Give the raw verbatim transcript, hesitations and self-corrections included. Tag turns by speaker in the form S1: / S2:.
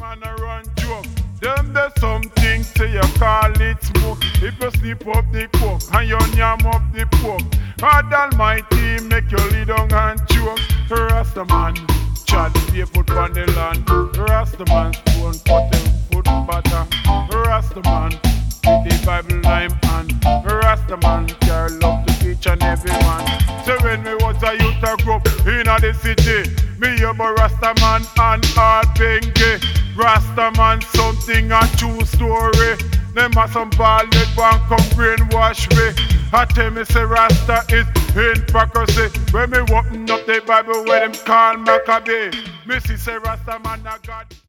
S1: man a run joke. Them there's something say you call it smoke. If you sleep up the coke and you yam up the pork, God Almighty make you lay down and choke. Rasta man, Chad barefoot on the land. Rasta man spoon cut them foot butter. Rasta man with the Bible lime and Rasta man care love to each and every man. So when me was a youth I grew up in the city, me a Rasta man and all Bengue. Rasta man something a true story. Them a some ballad one come brainwash me. I tell me say Rasta is hypocrisy. When me open up the Bible where them call Maccabee, me see say Rasta man a God.